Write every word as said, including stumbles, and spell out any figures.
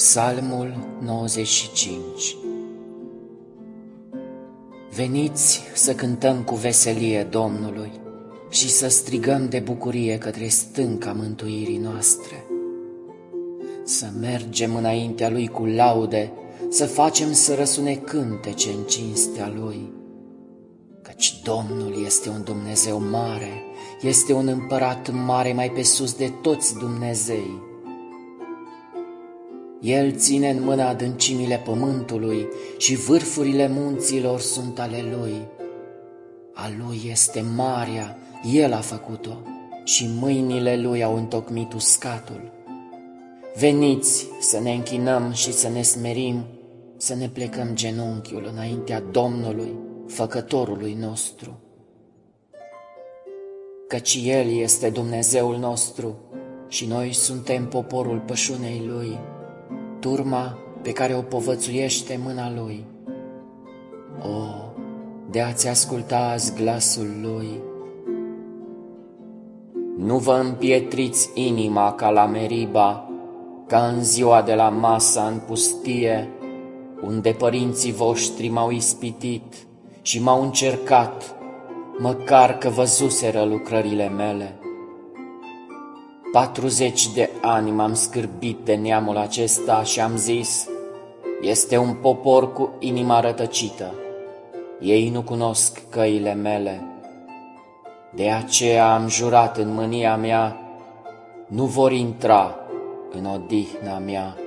Psalmul nouăzeci și cinci. Veniți să cântăm cu veselie Domnului și să strigăm de bucurie către stânca mântuirii noastre. Să mergem înaintea Lui cu laude, să facem să răsune cântece în cinstea Lui. Căci Domnul este un Dumnezeu mare, este un împărat mare mai pe sus de toți Dumnezei. El ține în mână adâncimile pământului și vârfurile munților sunt ale Lui. A Lui este marea, El a făcut-o și mâinile Lui au întocmit uscatul. Veniți să ne închinăm și să ne smerim, să ne plecăm genunchiul înaintea Domnului, Făcătorului nostru. Căci El este Dumnezeul nostru și noi suntem poporul pășunei Lui, turma pe care o povățuiește mâna Lui. O, de a-ți asculta azi glasul Lui! Nu vă împietriți inima ca la Meriba, ca în ziua de la Masa în pustie, unde părinții voștri m-au ispitit și m-au încercat, măcar că văzuseră lucrările mele. Patruzeci de ani m-am scârbit de neamul acesta și am zis, este un popor cu inima rătăcită, ei nu cunosc căile mele. De aceea am jurat în mânia mea, nu vor intra în odihna mea.